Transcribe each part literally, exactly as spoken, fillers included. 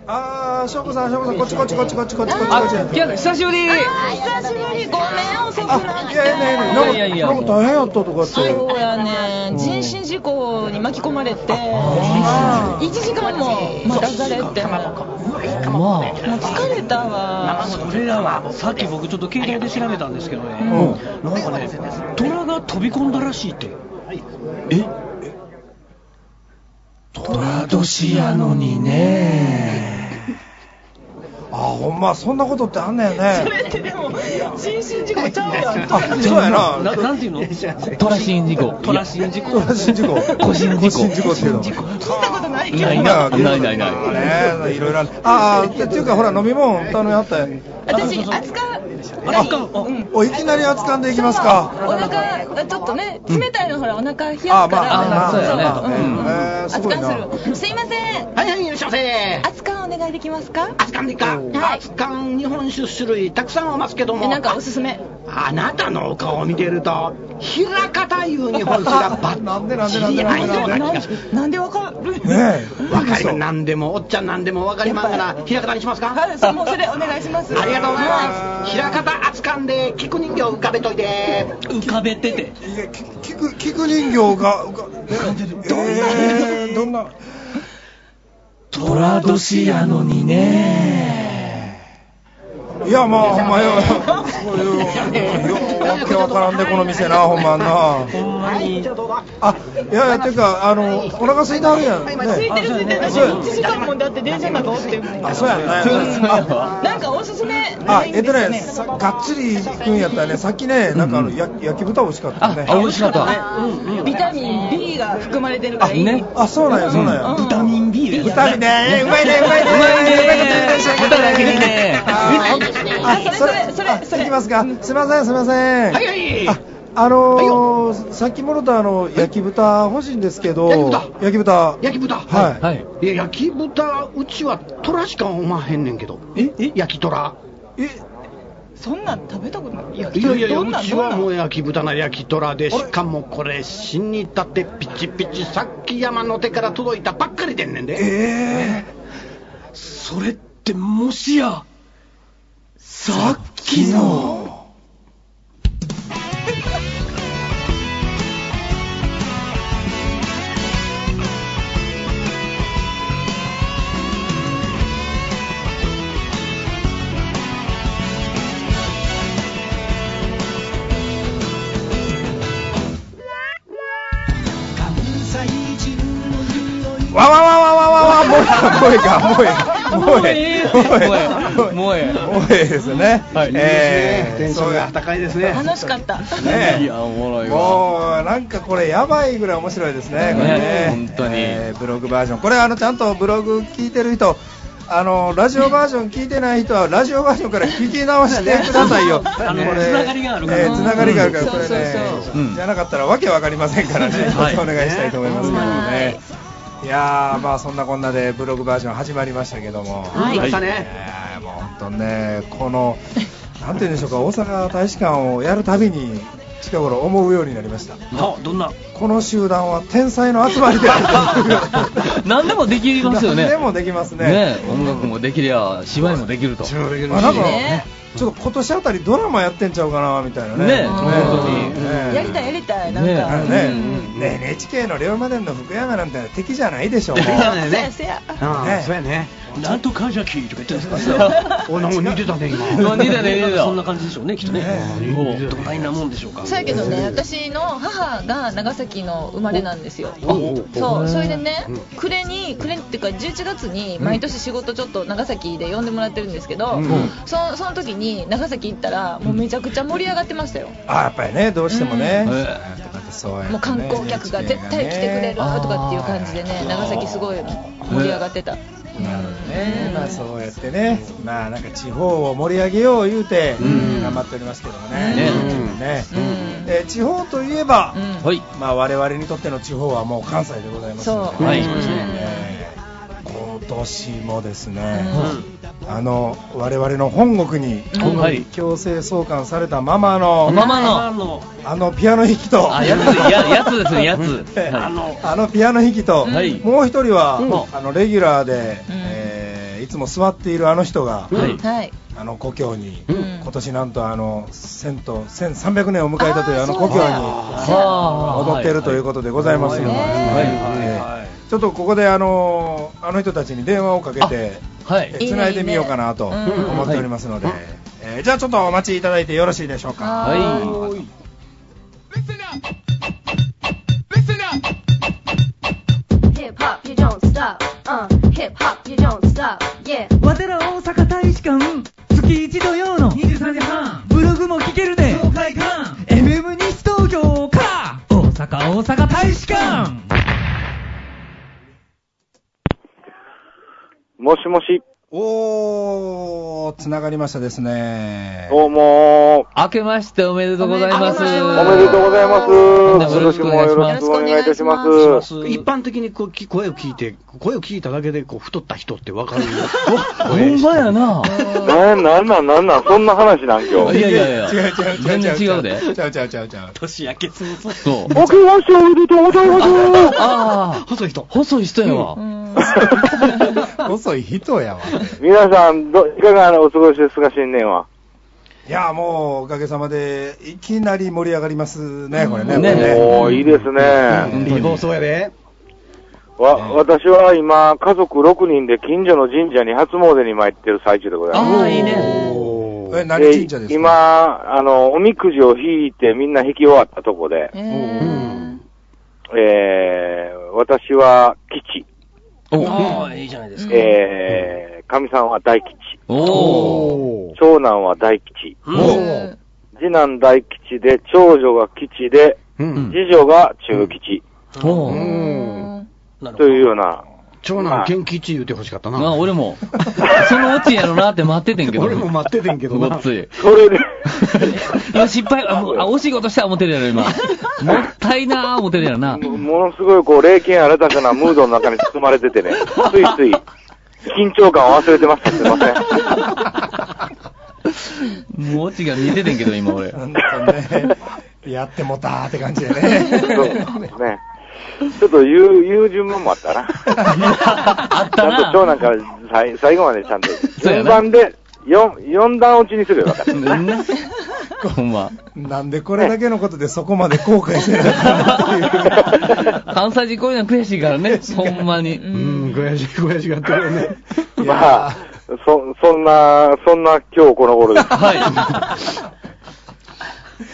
あー、しょうこさん、しょうこさん、こっちこっちこっちこっちこっちこっちこっち。 あ、ピアノ久しぶり。 久しぶり、ごめん遅くなって。 いやいやいや、なんか、なんか大変やったとかって。 そうやね、人身事故に巻き込まれて、いちじかんも待たされて、もう疲れたわ。 それらはさっき僕ちょっと携帯で調べたんですけどね、うん、なんかね、虎が飛び込んだらしいって。え？ 虎年やのにね。あ、ほんまそんなことってあんねんね。 それってでも人身事故ちゃうやん。 あ、そうやな。 な、なんていうの？ 虎心事故。 虎心事故。 虎心事故。 個人事故。 個人事故っていうの。 聞いたことないけど。 ないな、ないないない。 ね、いろいろある。ああ、っていうかほら飲み物頼みあったよ。 私扱う。 お、いきなり扱んでいきますか。 お腹ちょっとね、冷たいのほらお腹冷やすから。 あ、まあまあそうやね。 扱うする。すいません。 はいはい、いらっしゃいませ。 扱うお願いできますか？ 扱んでいいか。扱ん日本酒種類たくさんありますけども。 なんかおすすめ。 あなたのお顔を見てると平方いう日本酒がバッなんでなんでなんでなんでなんでわかる？ ねえ、わかります。なんでもおっちゃんなんでもわかりますから平方にしますか？ はい、もうそれお願いします。 ありがとうございます。平方扱んで菊人形浮かべといて。 浮かべてて。 菊菊人形が浮かべてる。どんなどんな。 虎年やのにね。 いや、まあほんまよ、よわけわからんでこの店な、ほんまんな。 ほんまに。 あ、いやいや、ていうか、あの、お腹空いてあるやんね。 空いてる空いてる。私いちじかんもだって電車の中おってる。 あ、そうやね。 なんかおすすめ。 あ、えっとね、がっつり行くんやったらね、さっきね、なんかあの焼き豚美味しかったね。 あ、美味しかった。 ビタミン B が含まれてるからいいね。 あ、そうなんや、そうなんや。 ビタミン B で。 ビタミンね、うまいね、うまいね、うまいね、 豚だけでね。 あ、それ、それ、それ、いきますか。すみません、すみません。 はいはい。 あ、あのー、さっきもろたあの焼き豚欲しいんですけど。焼き豚。焼き豚。 焼き豚。 はい。 いや、焼き豚、うちは虎しかおまへんねんけど。え、え、焼き虎。 え。 そんなん食べたことない。いやいやいや、うちはもう焼き豚な焼き虎で、しかもこれ新に立ってピチピチさっき山の手から届いたばっかりでんねんで。 ええ。 それってもしや。 さっきの。わわわわわわわ、もうえか、もうえか、もうえ、もうえ、もうえ、もうえですね。 はい、ええ、テンションが高いですね。 楽しかった。 ね、いや、おもろいわ。 もうなんかこれやばいぐらい面白いですね。これね、 本当に。 ブログバージョン、これあのちゃんとブログ聞いてる人。あのラジオバージョン聞いてない人はラジオバージョンから聞き直してくださいよ。 あのこれつながりがあるから。 えー、つながりがあるからこれね、じゃなかったらわけわかりませんからね。お願いしたいと思いますけどね。いやー、まあそんなこんなでブログバージョン始まりましたけども。 はい。ましたね。 もう本当ね、このなんていうんでしょうか、大阪大使館をやるたびに近頃思うようになりました。 あ、どんな？ この集団は天才の集まりである。何でもできますよね。 何でもできますね。 ね、音楽もできりゃ芝居もできると。 芝居もできるし。あ、なんかちょっと今年あたりドラマやってんちゃうかなみたいなね。 ね、 本当に。やりたいやりたいなんか。 ね、ね、エヌエイチケー の龍馬伝の福山なんて敵じゃないでしょ。敵じゃないね。そうや。そうやね。 なんとかじゃきとか言ってるんですか。 お、なんか似てたね今。 似てたね、似てた。 そんな感じでしょうね、きっとね。どないなもんでしょうか。 そうやけどね、私の母が長崎の生まれなんですよ。そう、それでね、暮れに暮れっていうかじゅういちがつに毎年仕事ちょっと長崎で呼んでもらってるんですけど、そその時に長崎行ったらもうめちゃくちゃ盛り上がってましたよ。 あ、やっぱりね、どうしてもね。 もう観光客が絶対来てくれるとかっていう感じでね、長崎すごい盛り上がってた。 なるほどね、まあそうやってね、まあなんか地方を盛り上げよう言うて頑張っておりますけどもね。ね、え地方といえば、まあ我々にとっての地方はもう関西でございますので、はい、今年もですね、あの我々の本国に強制送還されたままのママのあのピアノ弾きと、 あ、やつやつですね、やつあのあのピアノ弾きと、もう一人はあのレギュラーでー、いつも座っているあの人が、 はい、 あの故郷に、 うん、 今年なんとあのせんとせんさんびゃくねんを迎えたというあの故郷に踊っているということでございますので、ちょっとここであのあの人たちに電話をかけてつないでみようかなと思っておりますので、えー、じゃあちょっとお待ちいただいてよろしいでしょうか。 はい。 Hip hop, you don't stop. Uh, hip hop, you don't stop. Yeah. わてら大阪大使館、月一土曜のにじゅうさんじはん、ブログも聞けるね。東海館 エムエム 西東京から大阪大阪大使館。 もしもし。 おー、つながりましたですね。 どうもー。明けましておめでとうございます。おめでとうございます。よろしくもよろしくお願いいたします。 一般的にこう声を聞いて、声を聞いただけでこう太った人ってわかる。 ほんまやな。 な、なんなんなんなん、そんな話なん今日。 いやいやいや。 違う違う違う。 全然違うで。 ちゃうちゃうちゃうちゃう。 年明けつむそう。 そう。 明けましておめでとうございます。 ああ、細い人。 細い人やわ。 細い人やわ。 皆さん、ど、いかがお過ごしですか、新年は。 いや、もう、おかげさまで、いきなり盛り上がりますね、これね。 ねおー、いいですね。 いい放送やで。 わ、私は今、家族ろくにんで近所の神社に初詣に参ってる最中でございます。 ああ、いいね。 え、何神社ですか？ 今、あの、おみくじを引いてみんな引き終わったとこで、 えー、 えー、私は吉。 ああ、いいじゃないですか。 えー、神さんは大吉。 おー。 長男は大吉。 おー。 次男大吉で、長女が吉で、 うん、 次女が中吉。 おー。 というような。 長男、元吉言うてほしかったな。 あ、俺も。そのオチやろなって待っててんけど。 俺も待っててんけどな。 ごっつい。 それで。 今失敗、あ、あお仕事したら思ってるやろ、今。もったいなー思ってるやろな。 も, ものすごいこう、霊験新たかなムードの中に包まれててね、ついつい、緊張感を忘れてました。すいません。もうオチが見えててんけど、今俺。 なんかね、やってもたーって感じでね。 そうですね。ちょっと言う、言う順番もあったな。 あったな。 ちゃんと長男から最最後までちゃんと、順番でよん、よん段落ちにすればよかった。 ほんま。 なんでこれだけのことでそこまで後悔せなかったっていう。 関西人こういうの悔しいからね、ほんまに。 うん、悔しい悔しがってるよね。 まあ、そ、そんな、そんな今日この頃です。 はい。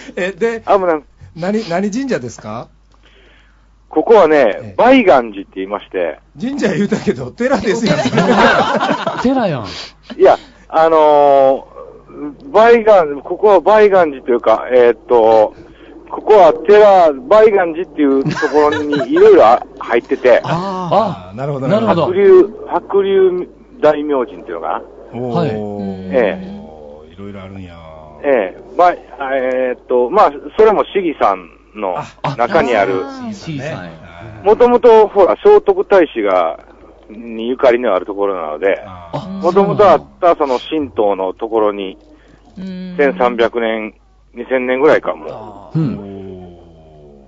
え、で、 あ、もう何、何神社ですか？ ここはね、梅岩寺って言いまして。 神社言うたけど、寺ですやん。 寺やん。 いや、あのー、梅岩、ここは梅岩寺というか、えー、っと、ここは寺、梅岩寺っていうところにいろいろ入ってて。 ああ、なるほど、 なるほど。 白龍、白龍大明神っていうのかな。 はい。 ええ。いろいろあるんや。 ええ。まあ、えー、っと、まあ、それも市議さんの中にある。もともと、ほら、聖徳太子が、にゆかりのあるところなので、もともとあったその神道のところに、せんさんびゃくねん、にせんねんぐらいかも。うん。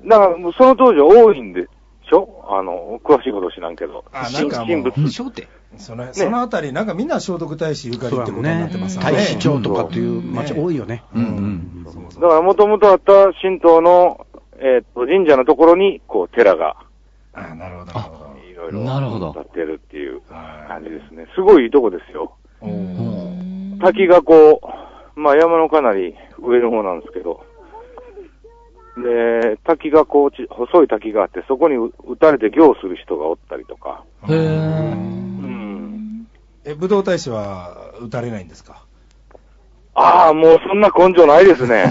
だから、その当時は多いんでしょ？あの、詳しいこと知らんけど。 あ、なんか神仏。 商店。 その、ね、そのあたり、なんかみんな聖徳太子ゆかりってことになってますよね。 太子町とかっていう町多いよね。 うんうん。 だから、もともとあった神道の、えっと、神社のところに、こう、寺が。 あ、なるほど、なるほど。 いろいろ。 なるほど。 立ってるっていう感じですね。すごいいいとこですよ。滝がこう、まあ山のかなり上の方なんですけど、で、滝がこう、細い滝があって、そこに打たれて行する人がおったりとか。 へー。うん。 え、武道大使は打たれないんですか？ ああ、もうそんな根性ないですね。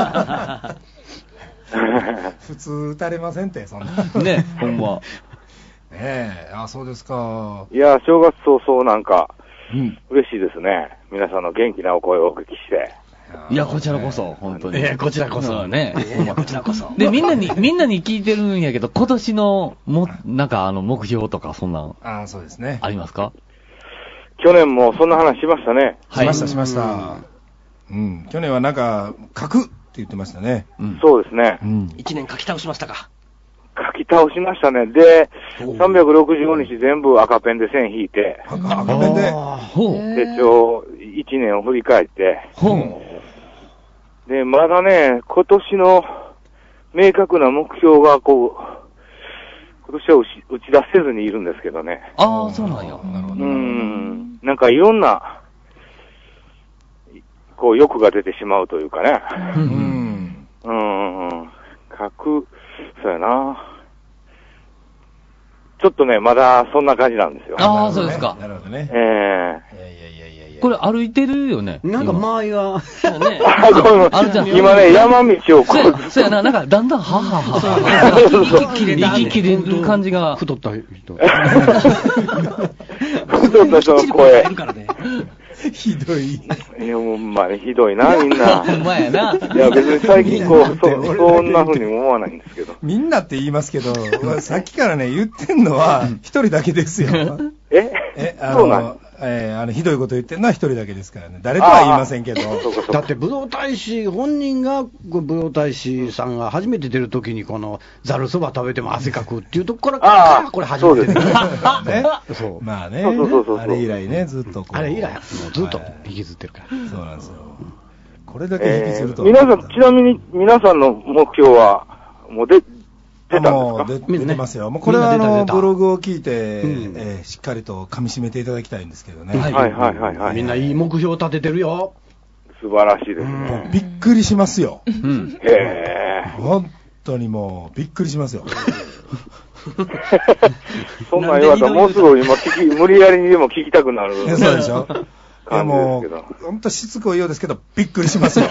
普通打たれませんって、そんな。 ね、ほんま。 ねえ、あ、そうですか。 いや、正月早々なんか、うん、嬉しいですね。皆さんの元気なお声をお聞きして。 いや、こちらこそ、本当に。 いや、こちらこそ。 ね。 いや、こちらこそ。 で、みんなに、みんなに聞いてるんやけど、今年の、も、なんか、あの、目標とか、そんな。 ああ、そうですね。 ありますか？ 去年もそんな話しましたね。 しました、しました。うん。去年はなんか、書くって言ってましたね。 うん、そうですね。 うん。一年書き倒しましたか？ 書き倒しましたね。で、さんびゃくろくじゅうごにち全部赤ペンで線引いて、 赤ペンで手帳いちねんを振り返って、で、まだね、今年の明確な目標がこう、今年は打ち出せずにいるんですけどね。 ああ、そうなんや。 なるほど。うん。なんかいろんな、こう欲が出てしまうというかね。うん。うん。書く、そうやな。ちょっとね、まだそんな感じなんですよ。 ああ、そうですか。 なるほどね。 ええー。いやいやいやいや。これ歩いてるよね。 なんか周りが。 そうね。あるじゃん。今ね、山道をこう。そうやな、なんかだんだんははは。息切れ、息切れる感じが。 太った人。 太った人の声。 ひどい。 いや、もう、まあ、ひどいな、みんな。 ほんまやな。 いや、別に最近こう、そ、そんな風に思わないんですけど。 みんなって言いますけど、さっきからね、言ってんのは、一人だけですよ。 ええ、あの、えー、あの、ひどいこと言ってるのは一人だけですからね。誰とは言いませんけど。 だって、武道大使、本人が、武道大使さんが初めて出るときに、この、ざるそば食べても汗かくっていうところから、これ初めて出る。 ね。そう。まあね。あれ以来ね、ずっとこう。 あれ以来、もうずっと引きずってるから。 そうなんですよ。これだけ引きずると。 皆さん、ちなみに皆さんの目標は、もう出、出たんですか？ 出てますよ。もうこれはあの、ブログを聞いて、えー、しっかりと噛み締めていただきたいんですけどね。 はいはいはいはい。 みんないい目標を立ててるよ。 素晴らしいですね。 びっくりしますよ。 うん、へー。本当にもう、びっくりしますよ。 そんなん言われたらもうすぐ今聞き、無理やりにでも聞きたくなる。 そうでしょ。でも、本当しつこいようですけど、びっくりしますよ。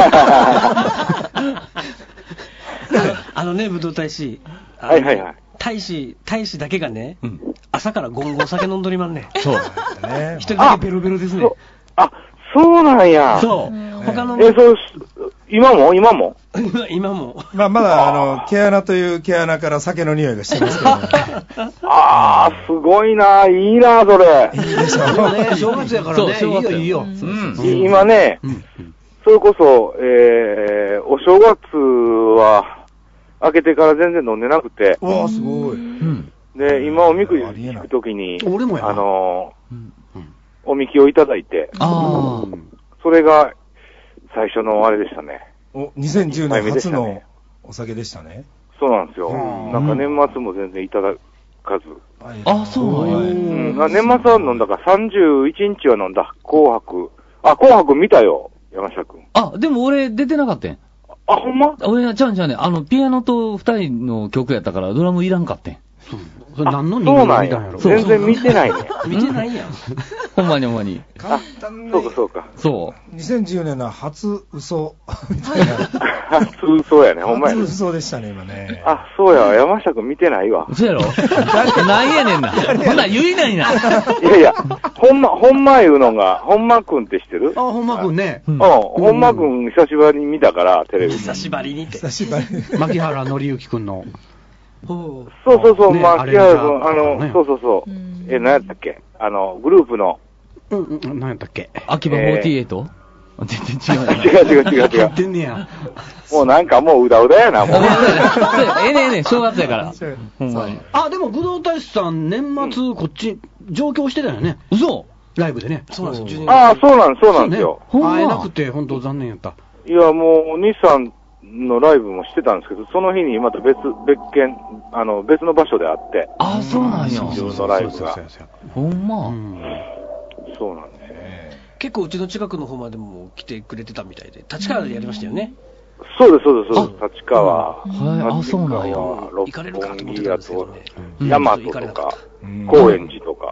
あのね、武道大使。 はいはいはい。 大使、大使だけがね、うん、朝からゴンゴン酒飲んどりまんね。 そう。 一人だけベロベロですね。 あ、そうなんや。 そう。他の。 え、そう、今も今も今も。 まあ、まだ、あの、毛穴という毛穴から酒の匂いがしてますけど、ね。 あー、すごいな、いいな、それ。 いいでしょ。 ね、正月やからね。いいよ、いいよ。 今ね、それこそ、えー、お正月は、開けてから全然飲んでなくて。 わー、すごい。 で、今おみくじ引くときに、 俺もやあのー、おみきをいただいて、 あそれが最初のあれでしたね。 お、にせんじゅうねん初のお酒でしたね。 そうなんですよ。なんか年末も全然いただかず。 あ、そうなんや。 うん、年末は飲んだからさんじゅういちにちは飲んだ。紅白。あ、紅白見たよ、山下くん。 あ、でも俺出てなかったん。 あ、ほんま？ 俺はちゃうんちゃうねん。あの、ピアノと二人の曲やったからドラムいらんかってん。 それ何の人間見たんやろ。 全然見てないね。 見てないやん。 ほんまにほんまに。 あ、そうかそうか。 そう。にせんじゅうねんの初嘘みたいな。 初嘘やね、ほんまや。 初嘘でしたね、今ね。 あ、そうや、山下くん見てないわ。 そうやろなんやねんな。ほな、言いないな。 いやいや、ほんま、ほんま言うのが、ほんまくんって知ってる？ あ、ほんまくんね。 うん、ほんまくん久しぶりに見たから、テレビ。 久しぶりにって。 久しぶりに。 牧原紀之くんの。 そうそうそう、まあ、木原君、あの、そうそうそう。え、何やったっけあの、グループの。 うんうん、何やったっけ秋葉フォーティーエイト？全然違う。 違う違う違う違う。 言ってんねや。 もうなんかもううだうだやな、もう。 ええねえねえ、正月やから。ほんまに。 あ、でも、武道大使さん、年末、こっち、上京してたよね。 嘘？ ライブでね。 そうなんですよ。 ああ、そうなんです、そうなんですよ。 会えなくて、本当残念やった。 いや、もう、日産のライブもしてたんですけど、その日にまた別、別件、あの、別の場所であって。 ああ、そうなんや。 自分のライブが。 ほんま。 そうなんですね。 結構うちの近くの方までも来てくれてたみたいで、立川でやりましたよね。 そうです、そうです、そうです。立川。 はい、あ、そうなんや。 行かれるかと思ってたんですけどね。 大和とか、高円寺とか。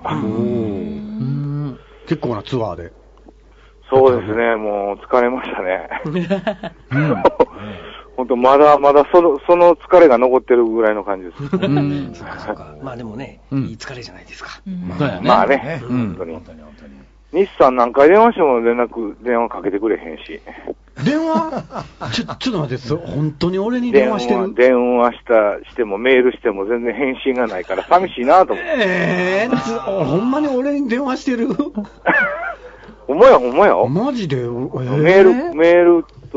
結構なツアーで。 そうですね、もう疲れましたね。本当まだまだその、その疲れが残ってるぐらいの感じです。 うん。そうかそうか。まあでもね、いい疲れじゃないですか。 まあね、本当に。日産何回電話しても連絡、電話かけてくれへんし。 電話ちょ、ちょっと待って、そ本当に俺に電話してる？ 電話した、してもメールしても全然返信がないから寂しいなと思って。 ええー、ほんまに俺に電話してる？ ほんまや、ほんまや。 マジで、えー、メール、メールと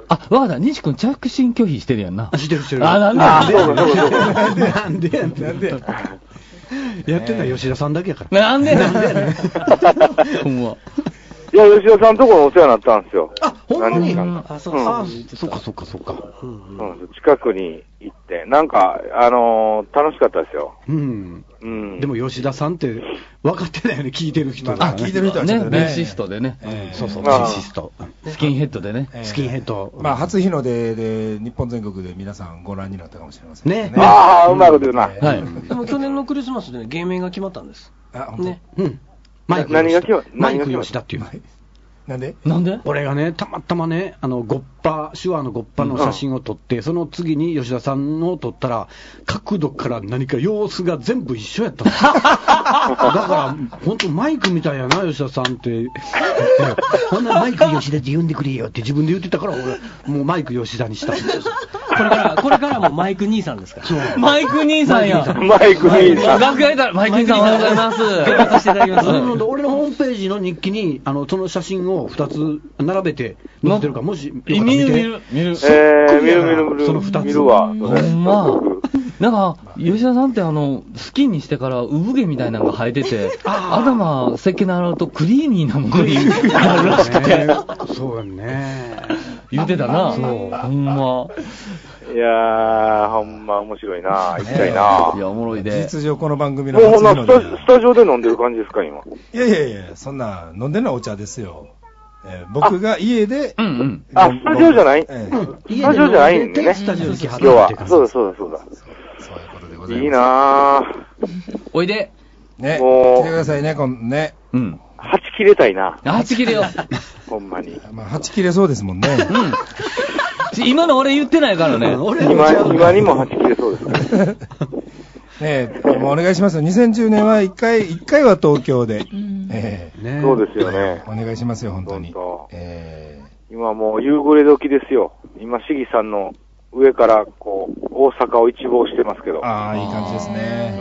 あ、わかった。西君着信拒否してるやんな。 してるしてる。 あ、なんでなんでなんでなんでやってるのは吉田さんだけやから。 なんでなんでほんま。 いや、吉田さんのところお世話になったんですよ。 あ、ほんまに。 あ、そうか、 そうか、そうか、そうか。 近くに行って、なんか、あのー、楽しかったですよ。 うん。うん。でも吉田さんって分かってないよね、聞いてる人あ、聞いてる人はちょっとね。 ベーシストでね。 そうそう、ベーシスト。 スキンヘッドでね。 スキンヘッド。 まあ、初日の出で、日本全国で皆さんご覧になったかもしれませんね。 ああ、うまいこと言うな。 はい。 でも去年のクリスマスでね、芸名が決まったんです。 あ、 ね。 うん。マイク何が決まった？ マイク吉田っていう。 なんでなんで俺がね、たまたまね、あの、ゴッパ、手話のゴッパの写真を撮って、うん、その次に吉田さんのを撮ったら、角度から何か様子が全部一緒やったの。だから、本当マイクみたいやな、吉田さんって。ほんならマイク吉田って呼んでくれよって自分で言ってたから、俺、もうマイク吉田にしたんです。 これから、これからもマイク兄さんですから。 そう。マイク兄さんや。 マイク兄さん。 楽屋いたら、マイク兄さんおはようございます。 頑張らせていただきます。 俺のホームページの日記に、あの、その写真をふたつ並べて載ってるから、もしよかったら見て。 見る見る見る。 えー、見る見る見る。 そのふたつ。 見るわ。ほんま。なんか、吉田さんってあの、スキンにしてから産毛みたいなのが生えてて、頭、石鹸で洗うとクリーミーなものになるらしくて。 そうね。 言ってたな。 そう。 ほんま。 いやー、ほんま面白いな。行きたいな。 いや、おもろいで。 事実上この番組のもうほんなスタ、スタジオで飲んでる感じですか、今。 いやいやいや、そんな、飲んでるのはお茶ですよ。えー、僕が家で、 うんうん。 あ、スタジオじゃない、えー、スタジオじゃないんでね。 スタジオに今日は。そうだそうだそうだ。 そういうことでございます。 いいなぁ。 おいで。 ね、来てくださいね、今度ね。 うん。 はち切れたいな。 はち切れよ。 ほんまに。 まあ、はち切れそうですもんね。 うん。今の俺言ってないからね。 今、今にもはち切れそうですね。 ねえ、もうお願いしますよ。にせんじゅうねんはいっかい、いっかいは東京で。 えーね、そうですよね。 お願いしますよ、本当に。 えー、今もう夕暮れ時ですよ。今、市議さんの上からこう、大阪を一望してますけど。 ああ、いい感じですね。 うん。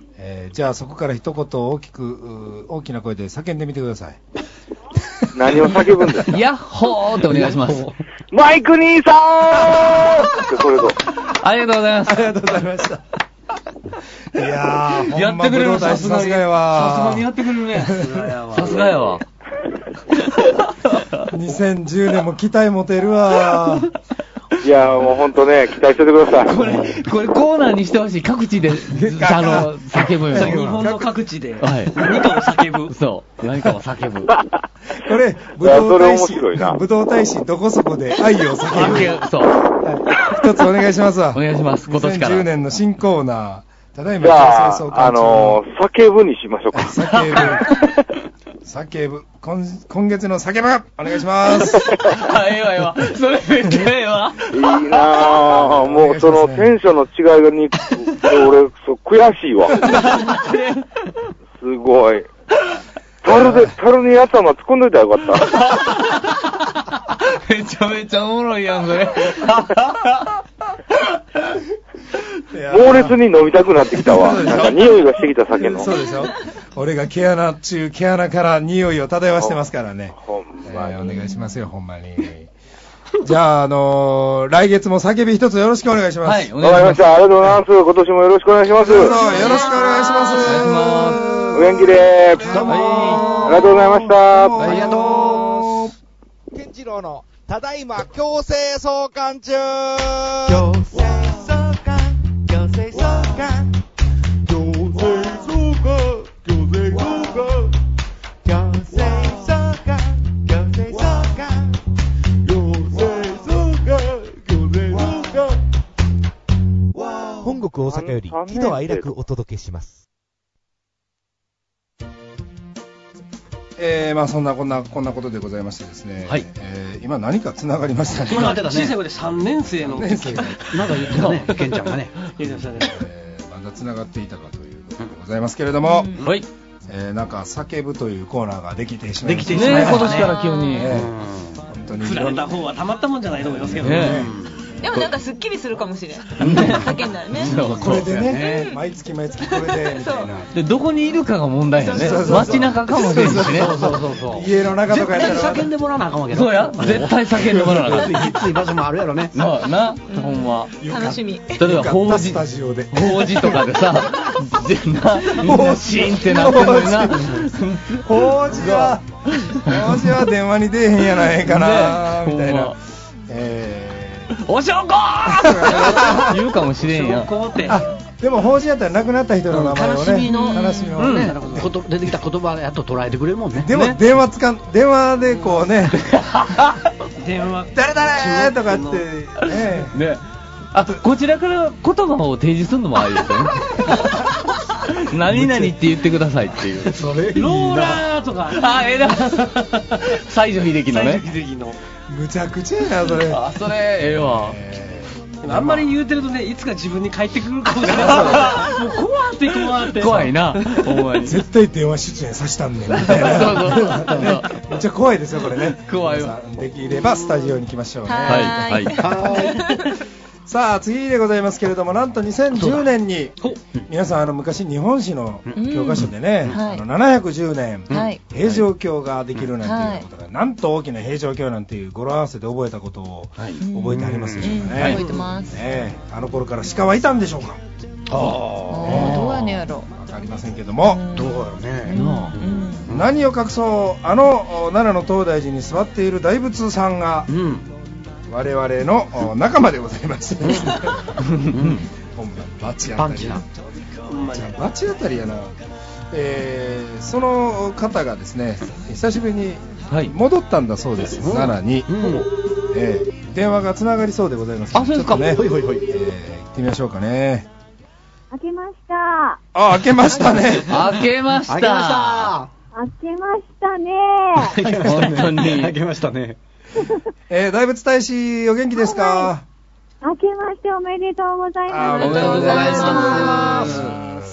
えー、じゃあそこから一言大きく、大きな声で叫んでみてください。 何を叫ぶんですか？ ヤッホーってお願いします。 マイク兄さーってこれと。 ありがとうございます。 ありがとうございました。いやー、 やってくれる、 さすがやわ。 さすがにやってくれるね。 さすがやわ。 にせんじゅうねんも期待持てるわ。 いやーもうほんとね、期待しててください。 これ、これコーナーにしてほしい。各地で、あの、叫ぶよ。 日本の各地で、 はい、 何かを叫ぶ。 そう。何かを叫ぶ。 これ、武道大使、武道大使どこそこで愛を叫ぶ。 そう。 はい、一つお願いしますわ。 お願いします。今年から。 にせんじゅうねんの新コーナー。ただいまじゃあ、あのー、叫ぶにしましょうか。 叫ぶ。叫ぶ。今、今月の叫ぶお願いします。 あ、ええわ、ええわ。それめっちゃええわ。 いいなぁ。もうそのテンションの違いがに、俺、そう、悔しいわ。すごい。樽で、樽に頭突っ込んどいたらよかった。 めちゃめちゃおもろいやん、それ。 猛烈に飲みたくなってきたわ。なんか匂いがしてきた酒の。 そうでしょ。俺が毛穴中、毛穴から匂いを漂わしてますからね。 ほんまに、 えー、お願いしますよ、ほんまに。じゃあ、あのー、来月も叫び一つよろしくお願いします。はい、 わかりました。ありがとうございます。今年もよろしくお願いします。 どうぞよろしくお願いします。お願いします。 お元気でーす。 どうもありがとうございました。 ありがとう。健次郎のただいま強制送還中。 強制送還、強制送還、強制送還、強制送還、強制送還、強制送還、強制送還、強制送還。本国大阪より喜怒哀楽お届けします。 えー、まあそんなこんなこんなことでございましてですね、はい、えー、今何かつながりましたね。 今小さい子でさんねん生の年生がまだ言ってたね、ケンちゃんがね言ってましたね、 えー、まだつながっていたかということでございますけれども、 うん、はい、 えー、なんか叫ぶというコーナーができてしまいましたね。今年から急に、 えー、本当に振られた方はたまったもんじゃないと思いますけどね。 でもなんかすっきりするかもしれん。叫んだらね。 これでね、毎月毎月これでみたいな。 でどこにいるかが問題やね。街中かもしれんしね。 そうそうそうそう。 家の中とかやったら叫んでもらわなあかんわけだ。 そうや。絶対叫んでもらわなあかん。 きつい場所もあるやろね。 なな、ほんま。 楽しみ。 例えば法事、 スタジオで法事とかでさ、みんなみんなシーンってなってるのにな。 法事は法事は電話に出えへんやないかなみたいな。えー、おしょこー言うかもしれんや。 でも法事やったら亡くなった人の名前をね、 悲しみの悲しみのね、 出てきた言葉やっと捉えてくれるもんね。 でも電話つかん電話でこうね、 電話誰誰とかってね。 ね。あ、こちらから言葉を提示するのもありですよね。何々って言ってくださいっていう。 それローラーとか。 あ、ええな。西城秀樹のね。 西城秀樹の。 むちゃくちゃやなそれ。 あ、それええわ。 あんまり言うてるとね、いつか自分に返ってくるかもしれない。もう怖って怖って。 怖いな。ほんまに。 絶対電話出演させたんねんみたいな。そうそうそう。めっちゃ怖いですよこれね。 怖いわ。 できればスタジオに来ましょうね。 はいはい。 さあ次でございますけれども、なんとにせんじゅうねんに皆さんあの昔日本史の教科書でね、あのななひゃくじゅうねん平城京ができるなんていうことで、なんと大きな平城京なんていう語呂合わせで覚えたことを覚えてありますでしょうかね。 覚えてます。 ね、あの頃から鹿はいたんでしょうか。 ああ、どうやねやろ。 わかりませんけども、 どうやろね。 何を隠そうあの奈良の東大寺に座っている大仏さんが。我々の仲間でございまして、本番バチ当たりやバチ当たりやな、えー、その方がですね久しぶりに戻ったんだそうです、はい、奈良に、うんえー、電話がつながりそうでございます。 あ、そうですか。 ね、ほいほいほい、えー、行ってみましょうかね。 開けました。 あ、開けましたね。 開けました。 開けましたね。 本当に開けましたね。 えー、大仏大使お元気ですか。 明けましておめでとうございます。 おめでとうございます。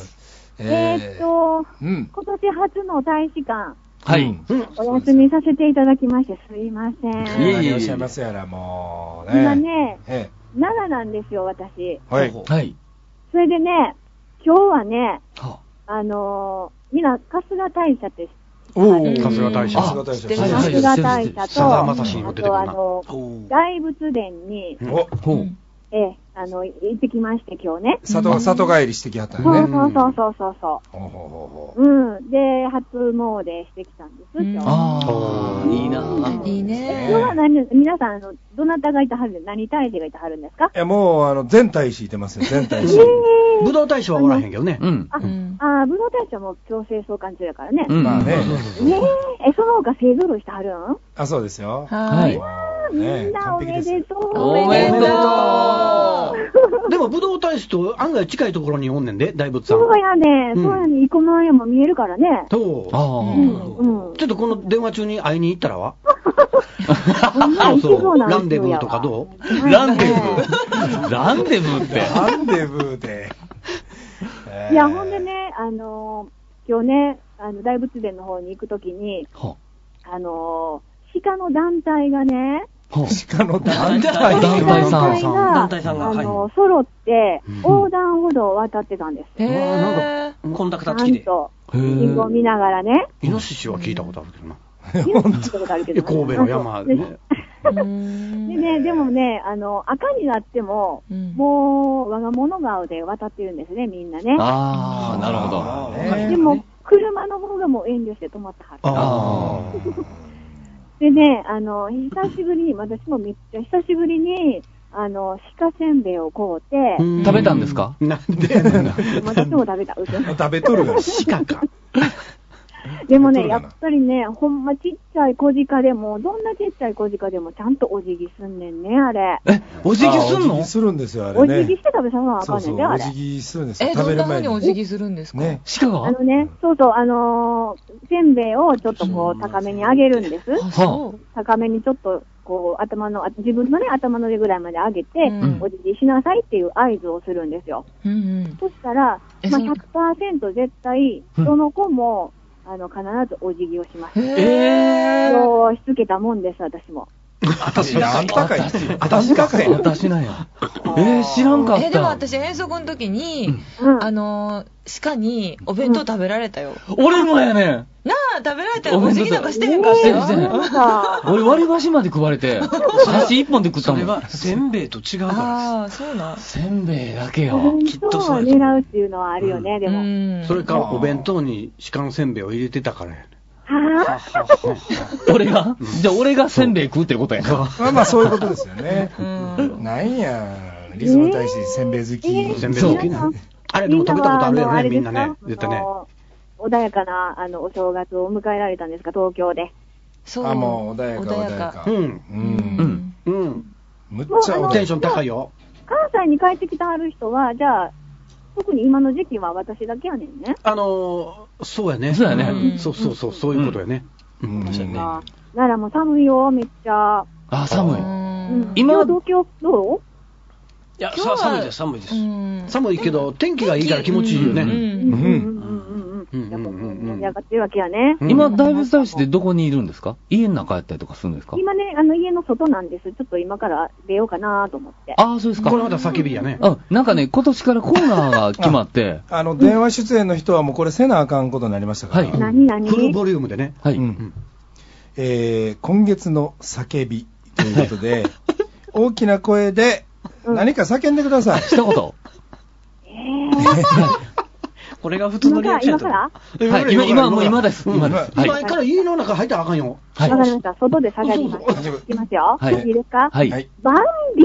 えーっと、うん、今年初の大使館、 はい、 お休みさせていただきましてすいません。 いえいえ、おっしゃいますやらもうね。 今ね、ええ、奈良なんですよ私。 はい。 はい。 それでね、今日はね、はあのー、みんな春日大社って。 おお、春日大社。 春日大社と、あとあの、大仏殿に、ええ、あの、行ってきまして、今日ね。 里、里帰りしてきはったよね。 そうそうそうそうそう。ほうほうほう。うん。で、初詣してきたんです、今日。 ああ、いいな。 いいね。 今日は何、皆さん、あの、どなたがいてはるんですか？何大使がいてはるんですか？ いや、もう、あの、全大使いてますよ、全大使。 武道大使はおらへんけどね。 うん。あ、あ、武道大使はもう強制送還中やからね。 まあね。 ねえ、その他勢ぞろいしてはるん？ あ、そうですよ。 はい。 みんなおめでとう。 おめでとう。でも武道大使と案外近いところにおんねんで、大仏さん。 そうやね、そうやね、生駒屋も見えるからね。 そう。ああ。ちょっとこの電話中に会いに行ったらは？ そうそう。 ランデブーとかどう？ ランデブーランデブーって。 ランデブーで。 いや、ほんでね、あの、今日ね、あの、大仏殿の方に行くときに、あの、鹿の団体がね、 鹿の団体団体さん団体さんが、あの、揃って、横断歩道を渡ってたんです。 へぇー。コンタクター付きで。 ちゃんと、信号見ながらね。 イノシシは聞いたことあるけどな。 イノシシ聞いたことあるけど。 神戸の山でね。 でね、でもね、あの、赤になっても、もう、我が物顔で渡ってるんですね、みんなね。 ああ、なるほど。でも、車の方がもう遠慮して止まったはず。でね、あの、久しぶりに、私もめっちゃ久しぶりに、あの、鹿せんべいを買うて。 食べたんですか？ なんでやねんな。 私も食べた。 食べとるが鹿か。 でもね、やっぱりね、ほんまちっちゃい小鹿でも、どんなちっちゃい小鹿でもちゃんとお辞儀すんねんね、あれ。 え、お辞儀すんの？ お辞儀するんですよ、あれね。 お辞儀して食べさなあかんねんで、あれ。 お辞儀するんですよ、 え、どんな風にお辞儀するんですか？ ね。 鹿が？ あのね、そうそう、あのー、せんべいをちょっとこう、高めに上げるんです。高めにちょっと、こう、頭の、自分のね、頭の上ぐらいまで上げて、お辞儀しなさいっていう合図をするんですよ。そしたら、まあ、ひゃくパーセント 絶対、どの子も、あの、必ずお辞儀をします。 えー。そうしつけたもんです、私も。 私あんたかい。 私かい。 私なんや。えー、知らんかった。 え、でも私遠足の時に、あの、鹿にお弁当食べられたよ。 俺もやねん。 なあ、食べられたらお辞儀なんかしてへんかったよ。 俺割り箸まで食われて、箸一本で食ったもん。 それはせんべいと違うから。 ああ、そうなん。 せんべいだけよ。 きっとそう狙うっていうのはあるよね、でも。 それかお弁当に鹿のせんべいを入れてたからやね。 はぁ俺がじゃあ俺がせんべい食うってことやな。 まあまあそういうことですよね。なんや、リズム大使せんべい好き。 せんべい好きな。あれでも食べたことあるよね、みんなね。絶対ね。 穏やかな、あの、お正月を迎えられたんですか、東京で。 そう。 あ、もう穏やか、穏やか。 うん。うん。うん。 むっちゃテンション高いよ。 関西に帰ってきてはる人は、じゃあ、特に今の時期は私だけやねんね。 あのー、そうやね。 そうやね。 そうそうそう、そういうことやね。 うん。奈良も寒いよ、めっちゃ。 あ、寒い。 今、東京どう？ いや、寒いです、寒いです。 寒いけど、天気がいいから気持ちいいよね。うん。うん。 うん。やっぱ盛り上がってるわけやね。 今、大仏大使ってどこにいるんですか？家の中やったりとかするんですか？ 今ね、あの、家の外なんです。ちょっと今から出ようかなと思って。 ああ、そうですか。 これまた叫びやね。 うん。なんかね、今年からコーナーが決まって。 あの、電話出演の人はもうこれせなあかんことになりましたから。 はい。何何？ フルボリュームでね。 はい。 えー、今月の叫びということで、大きな声で何か叫んでください。 一言。 これが普通のリアクション。 今からはい、今、今、もう今です。今です。 今から家の中入ったらあかんよ。 わかりました。外で叫びます。いきますよ。いいですか？ はい。 バンビ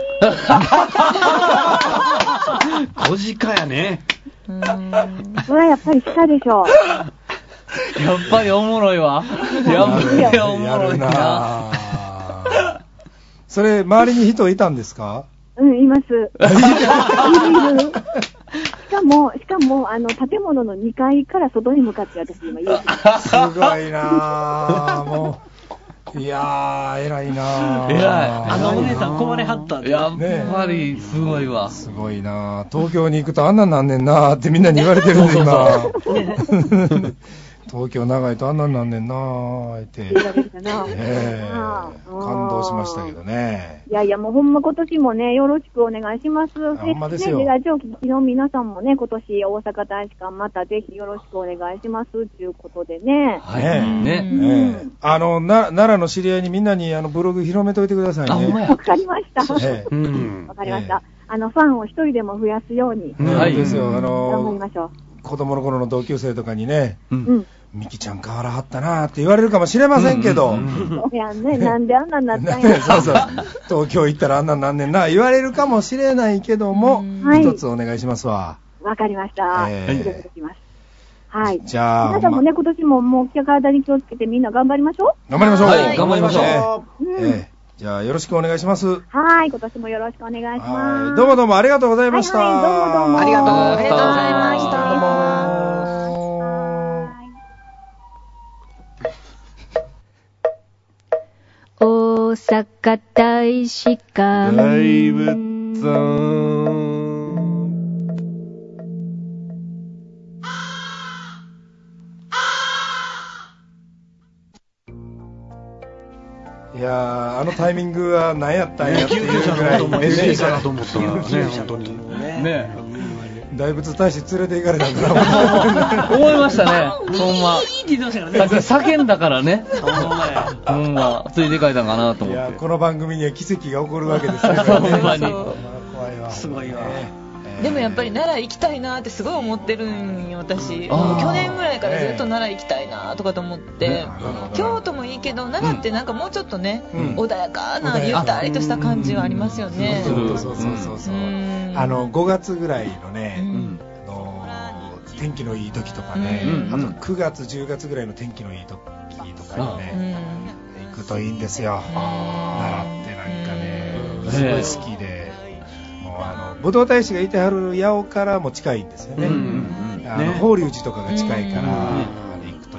ー小鹿やね。 それはやっぱり鹿でしょ。 やっぱりおもろいわ。やっぱりおもろいな。 それ、周りに人いたんですか？ うん、います。いるいる。しかも、しかも、あの、建物のにかいから外に向かって私今言う。 すごいなぁ、もう。いやー、偉いなぁ。 偉い。 あのお姉さん困れはったんで。 やっぱり、すごいわ。 すごいなぁ。東京に行くとあんなんなんねんなぁってみんなに言われてるんで、今。東京長いとあんなんなんねんなーって。えー、感動しましたけどね。 いやいや、もうほんま今年もね、よろしくお願いします。 ほんまですよ。 ね、ラジオ聞きの皆さんもね、今年大阪大使館またぜひよろしくお願いしますということでね。 はい。ね。ねあの、な、奈良の知り合いにみんなにあのブログ広めといてくださいね。 わかりました。 えー、わかりました。あの、ファンを一人でも増やすように。 はい。ですよ。あの、 頑張りましょう。 子供の頃の同級生とかにね、うん。ミキちゃん変わらはったなーって言われるかもしれませんけど。 そうやんね。なんであんなんなったんや。 そうそう。東京行ったらあんなんなんねんな。言われるかもしれないけども、一つお願いしますわ。 わかりました。えー、失礼します。はい。 じゃあ。 皆さんもね、今年ももう体に気をつけてみんな頑張りましょう。 頑張りましょう。 はい、頑張りましょう。 えー、じゃあ、よろしくお願いします。 はい、今年もよろしくお願いします。 どうもどうもありがとうございました。 はい、どうもどうも。 ありがとうございました。 どうも。 大阪大使館大仏さんいやー、あのタイミングは何やったんやっていうぐらい救急車だと思ったね、本当にね。大仏大使連れて行かれたんだ思いましたね、ほんま。 いいって言ってましたからね。 叫んだからね。ほんま、ついて帰ったんかなと思って。 いや、この番組には奇跡が起こるわけですよね。 ほんまに。 怖いわ。 すごいわ。 でもやっぱり奈良行きたいなってすごい思ってるんよ、私。去年ぐらいからずっと奈良行きたいなとかと思って。京都もいいけど、奈良ってなんかもうちょっとね、穏やかな、ゆったりとした感じはありますよね。 そうそうそうそう。あの、ごがつぐらいのね、あの、天気のいい時とかね、あとくがつ、じゅうがつぐらいの天気のいい時とかにね、行くといいんですよ。奈良ってなんかね、すごい好きで。あの武道大使がいてはる八尾からも近いんですよね。あの法隆寺とかが近いから行くといいで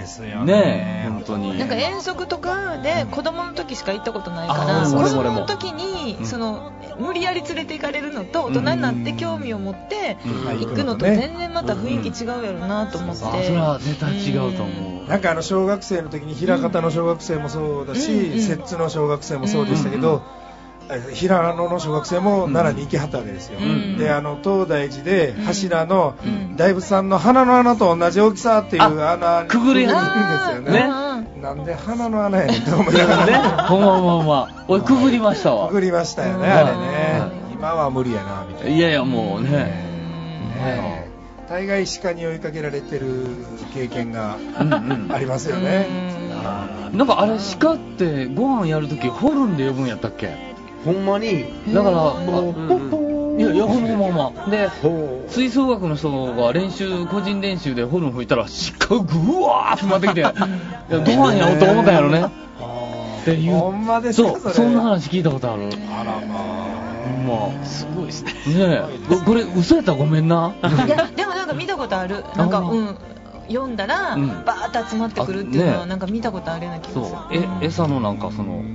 ですよね。 ねえ、本当に。 なんか遠足とかで子供の時しか行ったことないから、子供の時にその無理やり連れて行かれるのと大人になって興味を持って行くのと全然また雰囲気違うやろなと思って。 それは絶対違うと思う。 なんかあの小学生の時に枚方の小学生もそうだし、摂津の小学生もそうでしたけど、平野の小学生も奈良に行きはったわけですよ、うん、であの東大寺で柱の大仏さんの鼻の穴と同じ大きさっていう穴にくぐりるんですよね。ね、なんで鼻の穴やねんと思いながらね。 ほんまほんま俺くぐりましたわ。 くぐりましたよね、あれね、今は無理やなみたいな。 いやいやもうね、 ね、大概鹿に追いかけられてる経験がありますよね。 なんかあれ鹿ってご飯やるときホルンで呼ぶんやったっけ。 ほんまにだからポッポー、いやいやほんまほんまで吹奏楽の人が練習個人練習でホルン吹いたら鹿がぐわーって回ってきていやご飯やろうと思ったんやろねっていう。 ほんまですか。 そう、そんな話聞いたことある。 あらまあ、 まあすごいですね。 ねえ、これ嘘やったらごめんな。 いやでもなんか見たことある。なんかうん読んだら、うん、バーッと集まってくるっていうのはなんか見たことあるような気がする。 そう、え餌のなんかその、うん、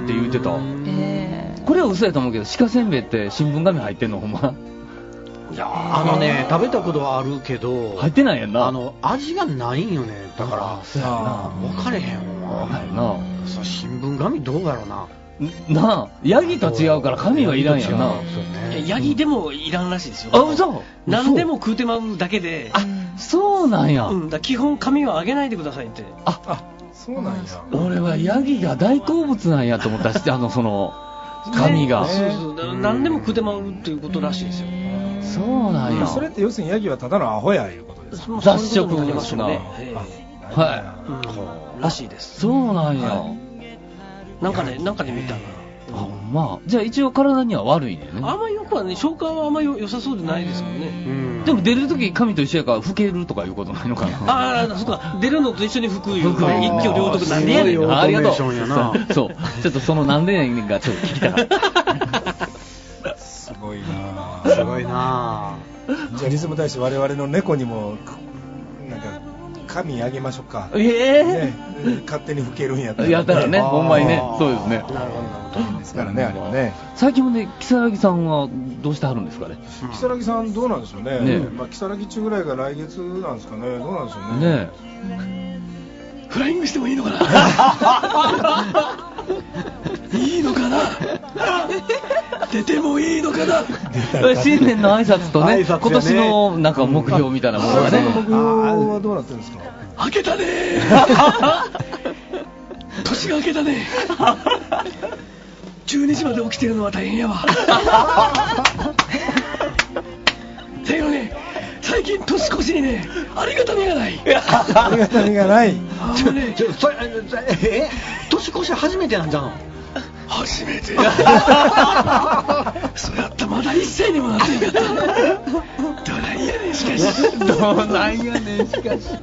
って言ってた。えー、これは嘘やと思うけど鹿せんべいって新聞紙入ってんのほんま。 いやあのね食べたことはあるけど入ってないやんな。 あの味がないんよね。だからそうやな分かれへんわ。 分かるな。 そう新聞紙どうやろうな。 なあヤギと違うから紙はいらんやんな。 ヤギでもいらんらしいですよ。 あ、嘘。 何でも食うてまうだけで。 あ、そうなんや。 うん、だ基本紙はあげないでくださいって。 あ、あ、そうなんや。 俺はヤギが大好物なんやと思ったし、あのその紙が。 そうそう。何でも食うてまうっていうことらしいですよ。 そうなんや。 それって要するにヤギはただのアホやいうことですか。 雑食ですね。 はい。 らしいです。 そうなんや。 なんかね、なんかで見たな。 あ、まあ、じゃあ一応体には悪いね。 あんまよくはね、消化はあんま良さそうでないですもんね。 うん。でも出るとき紙と一緒やから吹けるとかいうことないのかな。 ああ、そうか。出るのと一緒に吹くよ。一挙両得なんでやねん。 ありがとう。そう。ちょっとそのなんでやねんがちょっと聞きたかった。 すごいな。 すごいな。 じゃあリズム大使我々の猫にもなんか。紙あげましょうか。 ええーね、勝手に吹けるんやったら、 ね、やったらね、ほんまにね、そうですね。 なるほどですからね、あれはね。 最近もね、如月さんはどうしてはるんですかね。 如月さんどうなんでしょうね。ね、まあ如月中ぐらいが来月なんですかね。どうなんでしょうね。ね。 フライングしてもいいのかな。いいのかな。出てもいいのかな。 新年の挨拶とね、今年のなんか目標みたいなものがね。 目標はどうなってるんですか。 明けたね。年が明けたね。じゅうにじまで起きてるのは大変やわ。だけどね、最近年越しにね、ありがたみがない。 ありがたみがない。 ちょね、ちょそえ年越し初めてなんじゃん。 初めて。そうやったまだ一歳にもなってんかった。どないやねんしかし。 どないやねんしかし。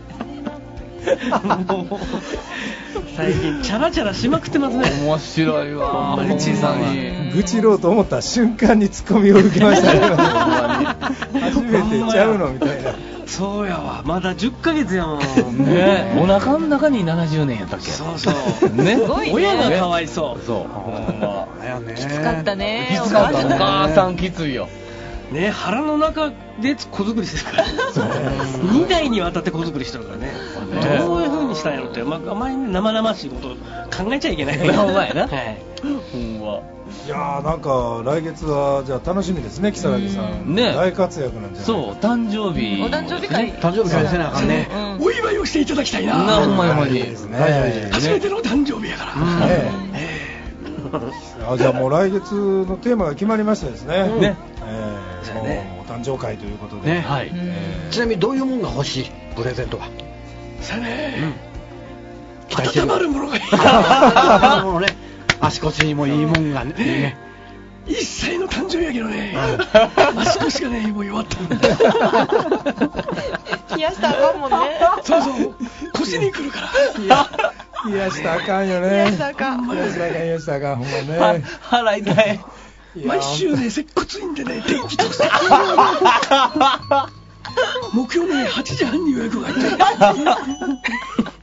最近チャラチャラしまくってますね。 面白いわ。 ほんまに小さに愚痴ろうと思った瞬間にツッコミを受けましたね。初めてちゃうのみたいな。 そうやわ、まだじゅっかげつやもんね。お腹の中にななじゅうねんやったっけ。 そうそうね。親がかわいそう。 そうほんまやね。きつかったね。 きつかった。お母さんきついよね。腹の中で子作りしてるからにだいにわたって子作りしてるからね。どういう風にしたんやろって、まあ、あまり生々しいこと考えちゃいけないほんまやな。 ほんま。いやーなんか来月はじゃあ楽しみですね。如月さんね、大活躍なんじゃない。 そう誕生日お誕生日会誕生日会せなあかんね。 お祝いをしていただきたいな。 ほんまにですね。初めての誕生日やから。 あ、じゃあもう来月のテーマが決まりましたですね。 ね。 もうお誕生会ということで。 ね。はい。ちなみにどういうもんが欲しいプレゼントは。 さね。温まるものがいい。 温まるものね。足腰にもいいもんがね。ね一歳の誕生日やけどね。足腰がねもう弱ったんだ。 冷やしたらあかんもんね。 そうそう腰に来るから。 冷やしたらあかんよね。 冷やしたらあかん。 冷やしたらあかん冷やしたらあかんほんまね。 腹痛い。 毎週ね接骨院でね電気直接。目標ねはちじはんに予約が入ってる。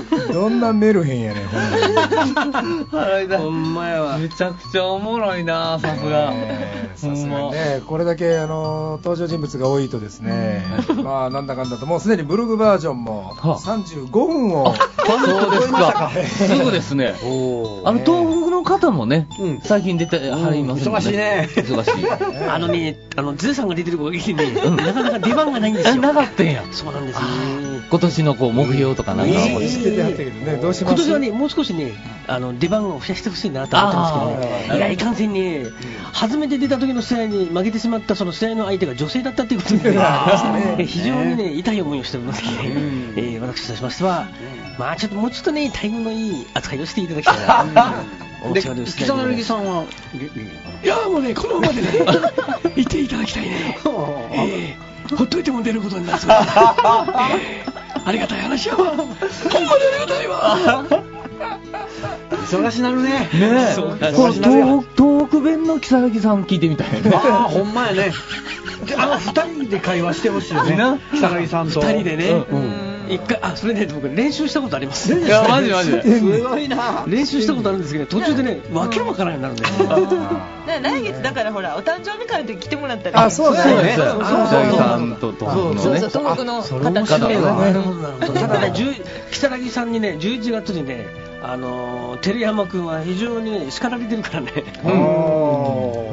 どんなメルヘンやねん、 ほんまやわ。めちゃくちゃおもろいな、さすが。 さすがね、これだけあの登場人物が多いとですね、まあなんだかんだともうすでにブログバージョンもさんじゅうごふんをそうですか。すぐですね。あの東北の方もね、最近出てはりますね。 忙しいね。 忙しい。 あのね、あのズーさんが出てるおかげでね、なかなか出番がないんですよ。 なかったんや。 そうなんですね。 今年のこう目標とかなんかもしててはったけどね、どうします？ 今年はね、もう少しね、あの出番を増やしてほしいなと思ってますけどね。いや、いかんせんね、初めて出た時の試合に負けてしまったその試合の相手が女性だったということでね、非常にね、痛い思いをしておりますので、えー、私としましては、まあちょっともうちょっとね、待遇のいい扱いをしていただきたいな。 で、北成さんは、 いやもうね、このままでね、いていただきたいね。えー、ほっといても出ることになるそうです、えー。ありがたい話やわ。ほんまにありがたいわ。 忙しなるね。 ねえ。この東東北弁の木更木さん聞いてみたいね。 ああ、ほんまやね。あの二人で会話してほしいよね。木更木さんと。 二人でね。一回、あ、それね、僕練習したことあります。 いや、マジマジで。 すごいな。 練習したことあるんですけど、途中でね、わけわからんようになるんですよ。 来月だからほら、お誕生日会の時来てもらったら。 あ、そうだね。 そうそうさんと東北のね。 そうそう、東北の方々。 ただね、木更木さんにね、じゅういちがつにね、あのー、照山君は非常にね、叱られてるからね。 うん。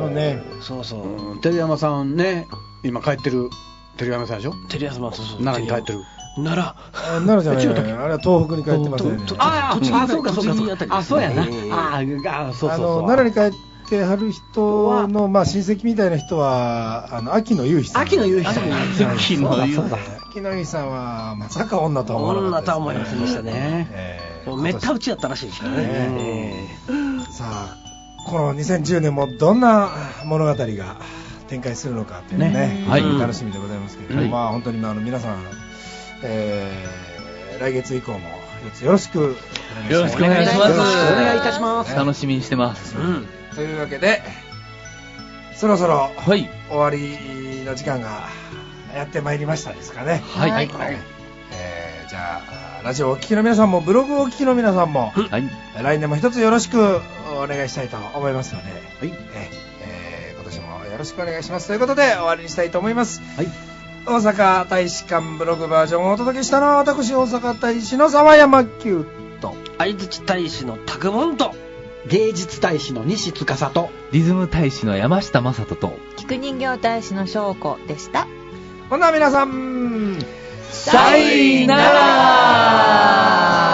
ね。 そうそう。 照山さんね、今帰ってる照山さんでしょ？ 照山さん、そうそう。 奈良に帰ってる。 奈良。 奈良じゃない。あれは東北に帰ってますね。 ああ、そうかそうか。あ、そうやな。ああ、そうそうそう。 奈良に帰ってはる人の、まあ親戚みたいな人は、あの、秋野雄飛さん。 秋野雄飛さん。 秋野雄飛さん。 秋野雄飛さんは、まさか女とは思わなかった。 女とは思いませんでしたね。めった打ちやったらしいですからね。 さあ、このにせんじゅうねんもどんな物語が展開するのかっていうのね、楽しみでございますけど、まあ本当にあの皆さん、えー、来月以降もよろしくよろしくお願いします。 よろしくお願いいたします。 楽しみにしてます。 というわけで、そろそろ終わりの時間がやってまいりましたですかね。 はい。はい。 えー、じゃあラジオをお聞きの皆さんもブログをお聞きの皆さんも、はい、来年も一つよろしくお願いしたいと思いますので、はい、ええー、今年もよろしくお願いしますということで終わりにしたいと思います。はい、大阪大使館ブログバージョンをお届けしたのは私大阪大使の沢山久と相槌大使の拓門と芸術大使の西司とリズム大使の山下正人と菊人形大使の翔子でした。 ほな皆さんさいなら。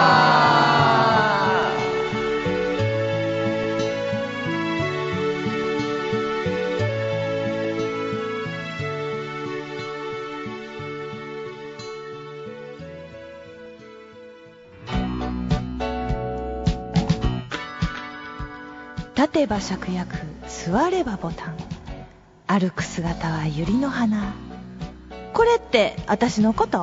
立てば芍薬、座ればボタン、歩く姿は百合の花。これって私のこと？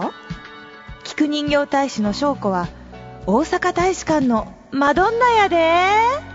菊人形大使の翔子は大阪大使館のマドンナやで。